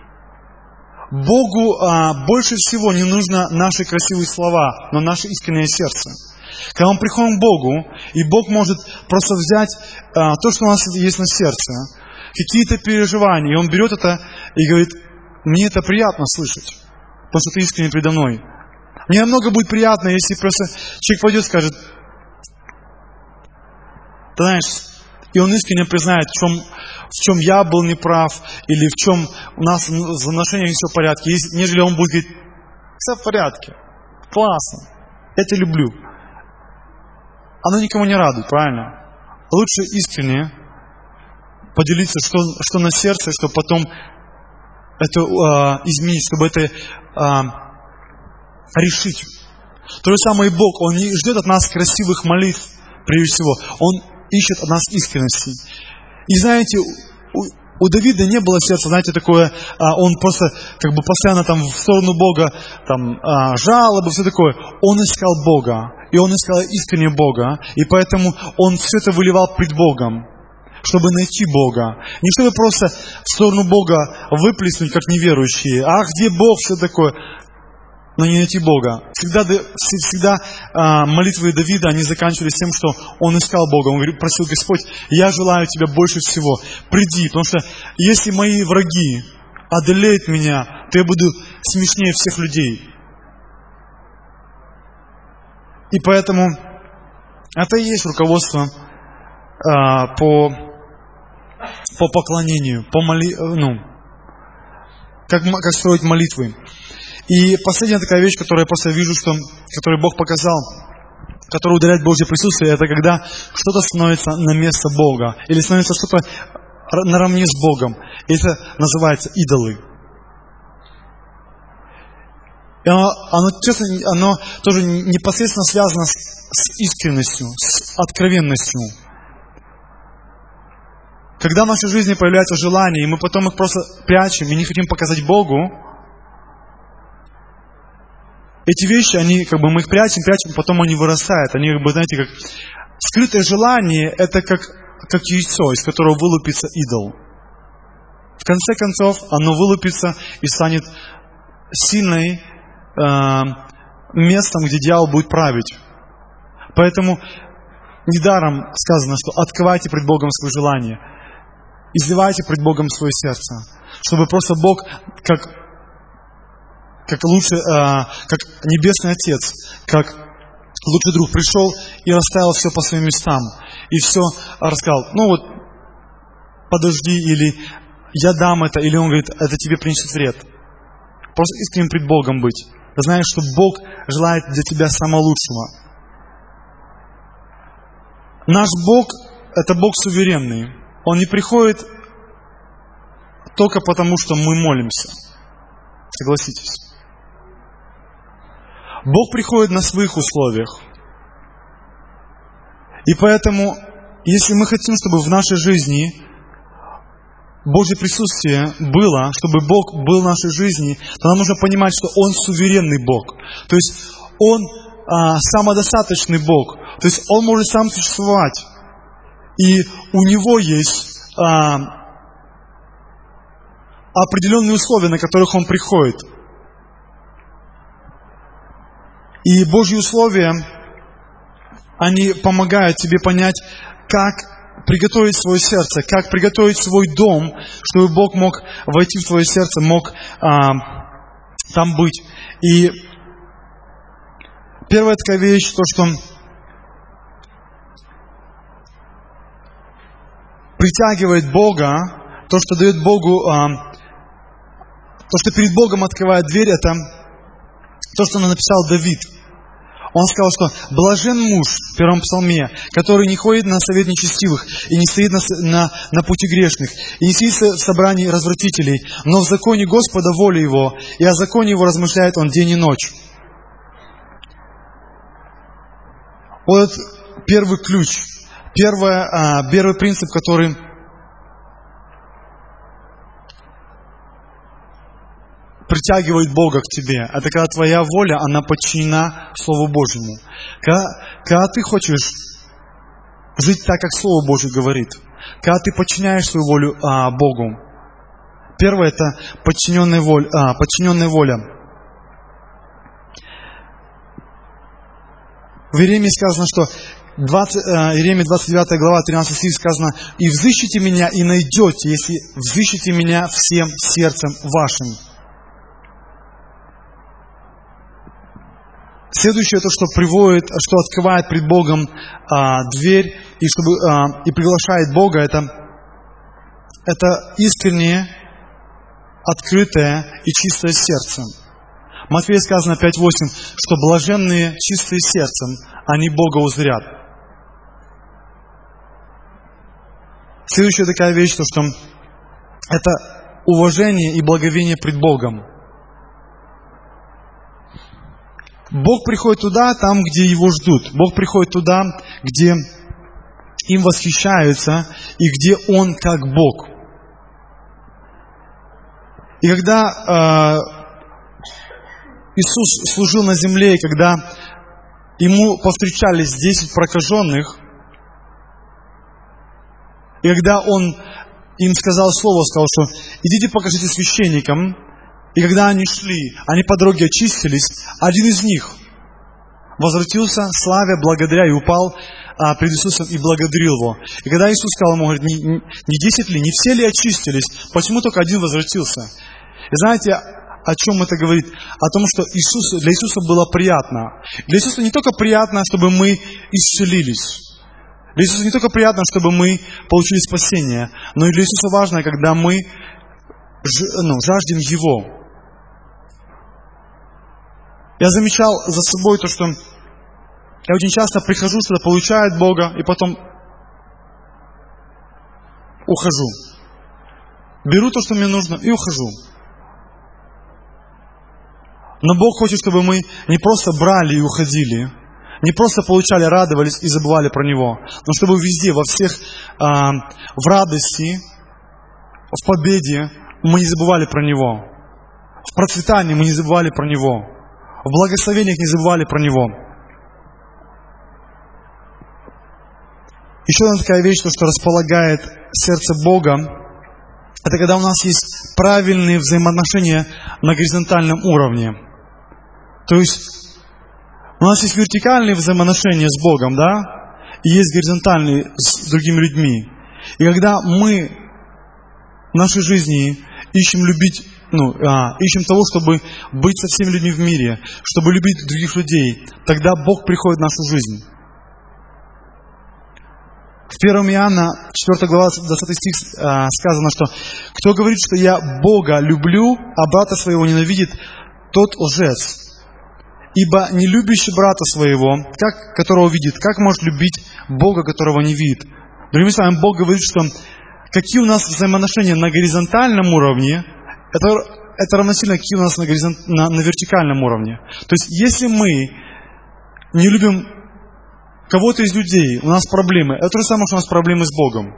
Богу больше всего не нужно наши красивые слова, но наше искреннее сердце. Когда мы приходим к Богу, и Бог может просто взять то, что у нас есть на сердце, какие-то переживания, и Он берет это и говорит, мне это приятно слышать, потому что ты искренне предо мной. Мне намного будет приятно, если просто человек пойдет и скажет, ты знаешь, и он искренне признает, в чем я был неправ, или в чем у нас в отношениях все в порядке, нежели он будет говорить, все в порядке, классно, я тебя люблю. Оно никому не радует, правильно? Лучше искренне поделиться, что на сердце, чтобы потом это изменить, чтобы это решить. То же самое и Бог. Он не ждет от нас красивых молитв, прежде всего. Он ищет от нас искренности. И знаете, у Давида не было сердца, знаете, такое, он просто как бы постоянно там в сторону Бога, там жалобы, все такое. Он искал Бога, и он искал искренне Бога, и поэтому он все это выливал пред Богом, чтобы найти Бога. Не чтобы просто в сторону Бога выплеснуть, как неверующие. Ах, где Бог, все такое. Но не найти Бога. Всегда молитвы Давида, они заканчивались тем, что он искал Бога. Он просил, Господь, я желаю Тебя больше всего. Приди, потому что если мои враги одолеют меня, то я буду смешнее всех людей. И поэтому это и есть руководство по поклонению, как строить молитвы. И последняя такая вещь, которую я просто вижу, которую Бог показал, которая удаляет Божье присутствие, это когда что-то становится на место Бога, или становится что-то наравне с Богом. И это называется идолы. И оно тоже непосредственно связано с искренностью, с откровенностью. Когда в нашей жизни появляются желания, и мы потом их просто прячем и не хотим показать Богу, эти вещи, мы их прячем, потом они вырастают. Они, знаете, как скрытое желание, это как яйцо, из которого вылупится идол. В конце концов, оно вылупится и станет сильным местом, где дьявол будет править. Поэтому недаром сказано, что открывайте пред Богом свои желания, изливайте пред Богом свое сердце, чтобы просто Бог, как Небесный Отец, как лучший друг, пришел и расставил все по своим местам. И все рассказал. Подожди, или я дам это, или он говорит, это тебе принесет вред. Просто искренним пред Богом быть. Знаешь, что Бог желает для тебя самого лучшего. Наш Бог – это Бог суверенный. Он не приходит только потому, что мы молимся. Согласитесь. Бог приходит на своих условиях. И поэтому, если мы хотим, чтобы в нашей жизни Божье присутствие было, чтобы Бог был в нашей жизни, то нам нужно понимать, что Он суверенный Бог. То есть Он самодостаточный Бог. То есть Он может сам существовать. И у Него есть определенные условия, на которых Он приходит. И Божьи условия, они помогают тебе понять, как приготовить свое сердце, как приготовить свой дом, чтобы Бог мог войти в твое сердце, мог там быть. И первая такая вещь, то, что притягивает Бога, то, что дает Богу, то, что перед Богом открывает дверь, это то, что написал Давид. Он сказал, что блажен муж в первом псалме, который не ходит на совет нечестивых и не стоит на пути грешных, и не сидит в собрании развратителей, но в законе Господа воля его, и о законе его размышляет он день и ночь. Вот первый ключ, первый принцип, который притягивает Бога к тебе. Это когда твоя воля, она подчинена Слову Божьему. Когда ты хочешь жить так, как Слово Божье говорит. Когда ты подчиняешь свою волю Богу. Первое – это подчиненная воля. В Иеремии сказано, что Иеремия 29 глава, 13 стих сказано: «И взыщите меня, и найдете, если взыщите меня всем сердцем вашим». Следующее, то, что что открывает пред Богом дверь и приглашает Бога, это искреннее, открытое и чистое сердце. В Матфея сказано 5:8, что блаженные чистые сердцем, они Бога узрят. Следующая такая вещь, то, что это уважение и благовение пред Богом. Бог приходит туда, там, где Его ждут. Бог приходит туда, где им восхищаются и где Он как Бог. И когда Иисус служил на земле, и когда Ему повстречались 10 прокаженных, и когда Он им сказал слово, сказал, что идите покажите священникам. И когда они шли, они по дороге очистились, один из них возвратился, славя, благодаря, и упал пред Иисусом и благодарил Его. И когда Иисус сказал ему, говорит, не 10 ли, не все ли очистились, почему только один возвратился? И знаете, о чем это говорит? О том, что для Иисуса было приятно. Для Иисуса не только приятно, чтобы мы исцелились. Для Иисуса не только приятно, чтобы мы получили спасение, но и для Иисуса важно, когда мы жаждем Его. Я замечал за собой то, что я очень часто прихожу, что-то получаю от Бога, и потом ухожу. Беру то, что мне нужно, и ухожу. Но Бог хочет, чтобы мы не просто брали и уходили, не просто получали, радовались и забывали про Него, но чтобы везде, во всех, в радости, в победе мы не забывали про Него. В процветании мы не забывали про Него. В благословениях не забывали про Него. Еще одна такая вещь, что располагает сердце Бога, это когда у нас есть правильные взаимоотношения на горизонтальном уровне. То есть у нас есть вертикальные взаимоотношения с Богом, да? И есть горизонтальные с другими людьми. И когда мы в нашей жизни ищем того, чтобы быть со всеми людьми в мире, чтобы любить других людей, тогда Бог приходит в нашу жизнь. В 1 Иоанна, 4 глава, 20 стих сказано, что «Кто говорит, что я Бога люблю, а брата своего ненавидит, тот лжец. Ибо не любящий брата своего, которого видит, как может любить Бога, которого не видит?» Другими словами, Бог говорит, что какие у нас взаимоотношения на горизонтальном уровне, это равносильно какие у нас на вертикальном уровне. То есть, если мы не любим кого-то из людей, у нас проблемы. Это то же самое, что у нас проблемы с Богом.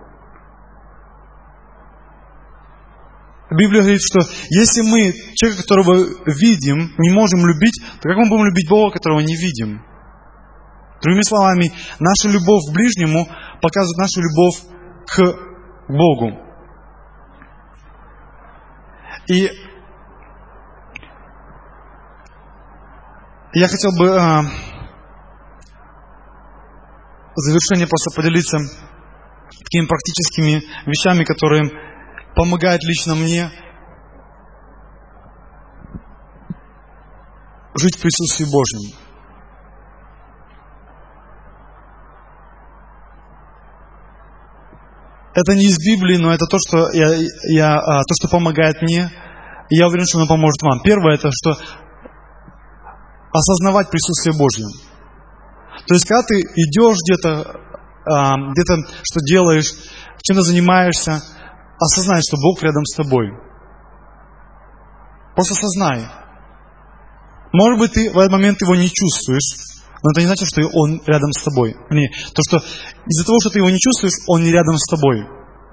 Библия говорит, что если мы человека, которого видим, не можем любить, то как мы будем любить Бога, которого не видим? Другими словами, наша любовь к ближнему показывает нашу любовь к Богу. И я хотел бы в завершение просто поделиться такими практическими вещами, которые помогают лично мне жить в присутствии Божьем. Это не из Библии, но это то, что помогает мне. И я уверен, что оно поможет вам. Первое, это что осознавать присутствие Божье. То есть, когда ты идешь где-то что делаешь, чем-то занимаешься, осознай, что Бог рядом с тобой. Просто осознай. Может быть, ты в этот момент его не чувствуешь, но это не значит, что он рядом с тобой. То, что из-за того, что ты его не чувствуешь, он не рядом с тобой.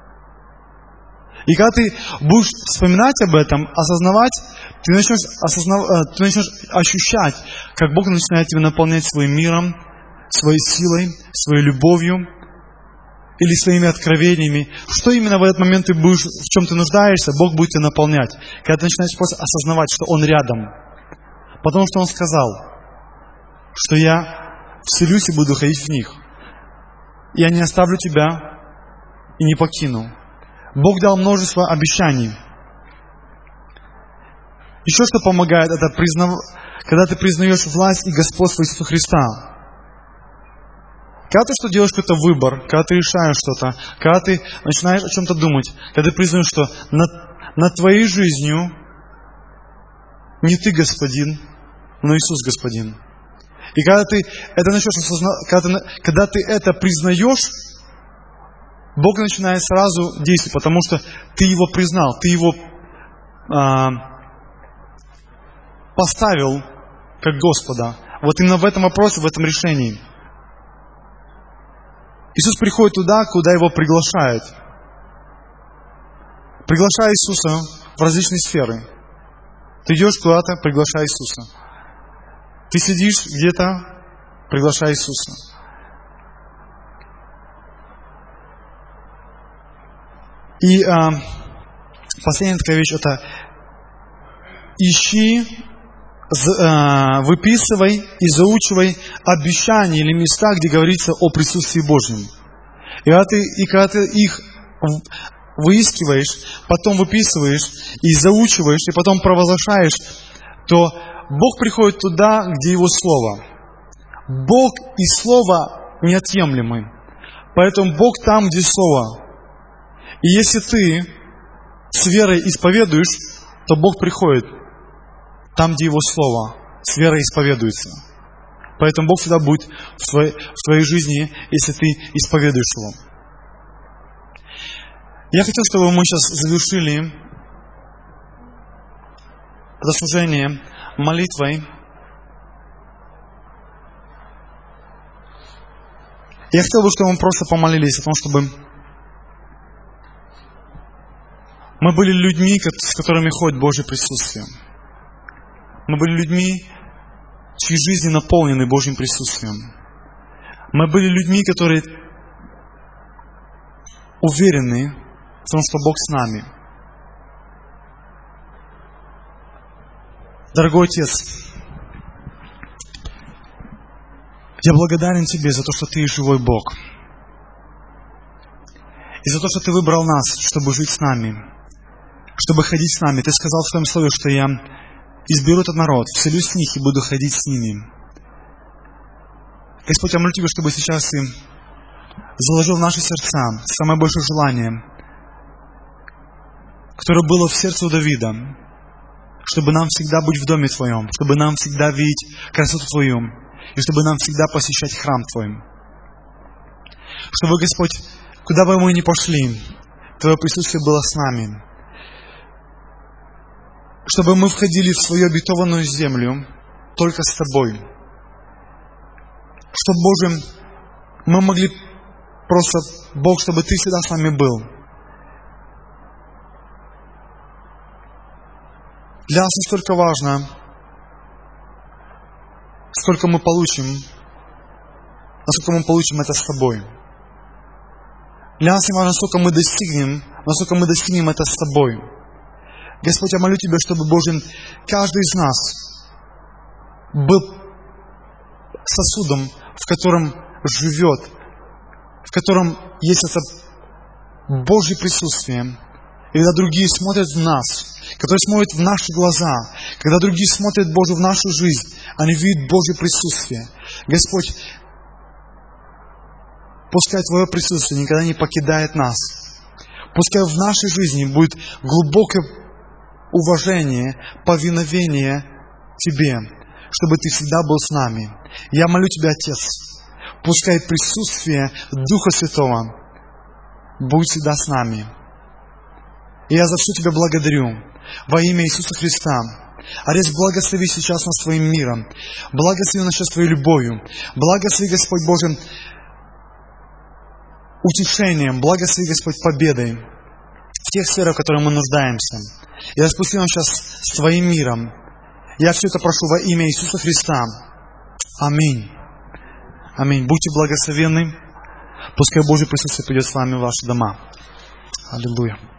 И когда ты будешь вспоминать об этом, осознавать, ты начнешь ощущать, как Бог начинает тебя наполнять своим миром, своей силой, своей любовью или своими откровениями. Что именно в этот момент ты будешь, в чем ты нуждаешься, Бог будет тебя наполнять. Когда ты начинаешь просто осознавать, что Он рядом. Потому что Он сказал, что я вселюсь и буду ходить в них. Я не оставлю тебя и не покину. Бог дал множество обещаний. Еще что помогает, это когда ты признаешь власть и господство Иисуса Христа. Когда ты что делаешь какой-то выбор, когда ты решаешь что-то, когда ты начинаешь о чем-то думать, когда ты признаешь, что над твоей жизнью не ты господин, но Иисус господин. И когда ты это начнешь осознавать, когда ты это признаешь, Бог начинает сразу действовать, потому что ты Его признал, ты Его поставил как Господа. Вот именно в этом вопросе, в этом решении. Иисус приходит туда, куда Его приглашают. Приглашай Иисуса в различные сферы. Ты идешь куда-то, приглашай Иисуса. Ты сидишь где-то, приглашай Иисуса. И последняя такая вещь, это ищи, выписывай и заучивай обещания или места, где говорится о присутствии Божьем. И когда ты их выискиваешь, потом выписываешь и заучиваешь, и потом провозглашаешь, то Бог приходит туда, где Его Слово. Бог и Слово неотъемлемы. Поэтому Бог там, где Слово. И если ты с верой исповедуешь, то Бог приходит там, где Его Слово с верой исповедуется. Поэтому Бог всегда будет в твоей жизни, если ты исповедуешь Его. Я хотел, чтобы мы сейчас завершили это служение молитвой. Я хотел бы, чтобы мы просто помолились о том, чтобы мы были людьми, с которыми ходит Божье присутствие. Мы были людьми, чьи жизни наполнены Божьим присутствием. Мы были людьми, которые уверены в том, что Бог с нами. Дорогой Отец, я благодарен Тебе за то, что Ты живой Бог. И за то, что Ты выбрал нас, чтобы жить с нами, чтобы ходить с нами. Ты сказал в Своем Слове, что я изберу этот народ, вселюсь в них и буду ходить с ними. Господь, я молю Тебя, чтобы сейчас Ты заложил в наши сердца самое большое желание, которое было в сердце у Давида, чтобы нам всегда быть в доме Твоем, чтобы нам всегда видеть красоту Твою, и чтобы нам всегда посещать храм Твой. Чтобы, Господь, куда бы мы ни пошли, Твое присутствие было с нами. Чтобы мы входили в свою обетованную землю только с Тобой. Чтобы, Боже, мы могли просто, Бог, чтобы Ты всегда с нами был. Для нас не столько важно, сколько мы получим, насколько мы получим это с Тобой. Для нас не важно, сколько мы достигнем, насколько мы достигнем это с Тобой. Господь, я молю Тебя, чтобы, Боже, каждый из нас был сосудом, в котором живет, в котором есть это Божье присутствие. И когда другие смотрят в нас, которые смотрят в наши глаза, когда другие смотрят, Боже, в нашу жизнь, они видят Божье присутствие. Господь, пускай Твое присутствие никогда не покидает нас. Пускай в нашей жизни будет глубокое уважение, повиновение Тебе. чтобы Ты всегда был с нами. Я молю Тебя, Отец, пускай присутствие Духа Святого будет всегда с нами. И я за все Тебя благодарю во имя Иисуса Христа. Отец, благослови сейчас нас Твоим миром. Благослови нас сейчас Твоей любовью. Благослови, Господь Боже, утешением. Благослови, Господь, победой в тех сферах, в которых мы нуждаемся. И распусти нам сейчас с Твоим миром. Я все это прошу во имя Иисуса Христа. Аминь. Аминь. Будьте благословенны. Пускай Божье присутствие придет с вами в ваши дома. Аллилуйя.